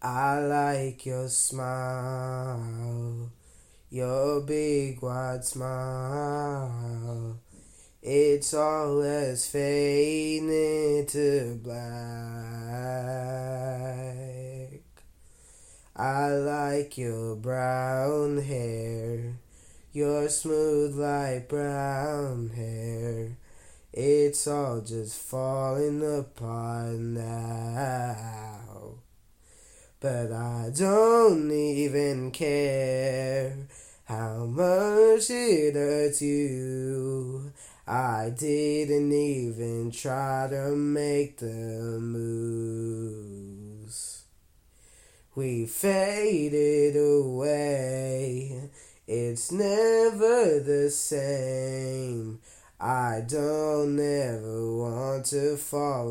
I like your smile, your big wide smile. It's all that's fading into black. I like your brown hair, your smooth light brown hair. It's all just falling apart now. But I don't even care how much it hurts you. I didn't even try to make the moves. We faded away. It's never the same. I don't ever want to fall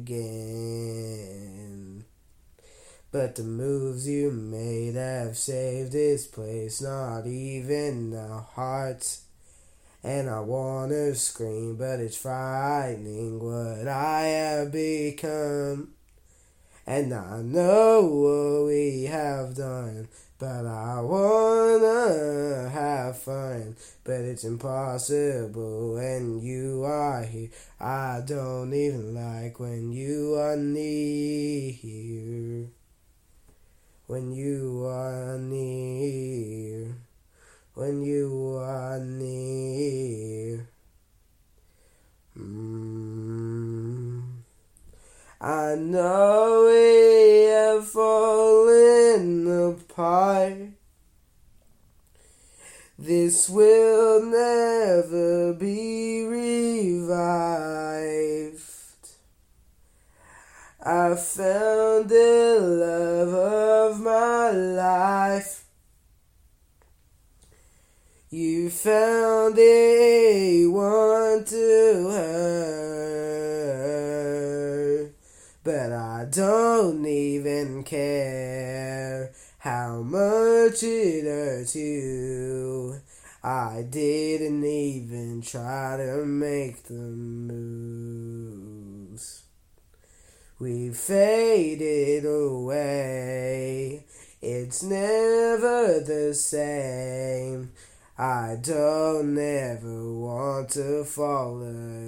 again. But the moves you made have saved this place, not even our hearts. And I wanna scream, but it's frightening what I have become. And I know what we have done, but I wanna have fun. But it's impossible when you are here. I don't even like when you are near. When you are near, when you are near. I know we have fallen apart. This will never be revived. I found the love of my life. You found a one to her. But I don't even care how much it hurts you. I didn't even try to make the moves. We faded away. It's never the same. I don't ever want to fall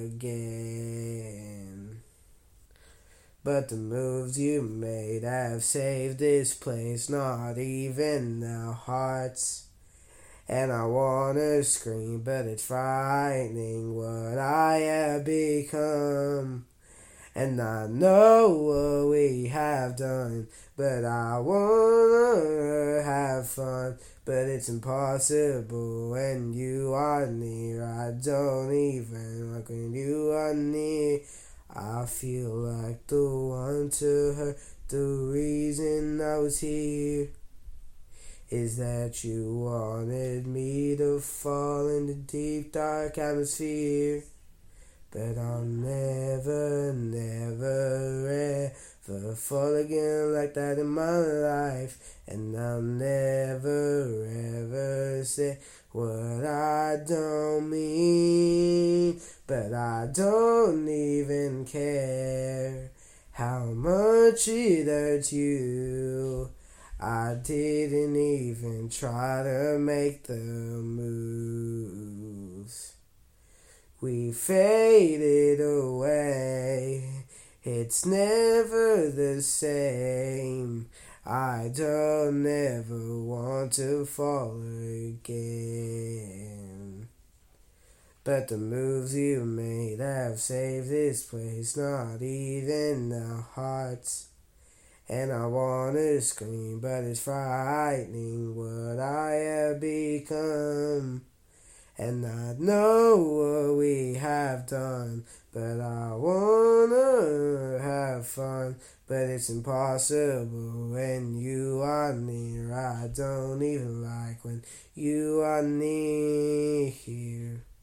again. But the moves you made have saved this place, not even our hearts. And I wanna scream, but it's frightening what I have become. And I know what we have done, but I wanna have fun. But it's impossible when you are near. I don't even like when you are near. I feel like the one to her. The reason I was here is that you wanted me to fall in the deep dark atmosphere. But I'll never, ever fall again like that in my life. And I'll never, ever say what I don't mean. But I don't even care how much it hurts you. I didn't even try to make the moves. We faded away. It's never the same. I don't ever want to fall again. But the moves you made have saved this place, not even our hearts. And I wanna scream, but it's frightening what I have become. And I know what we have done, but I wanna have fun. But it's impossible when you are near. I don't even like when you are near.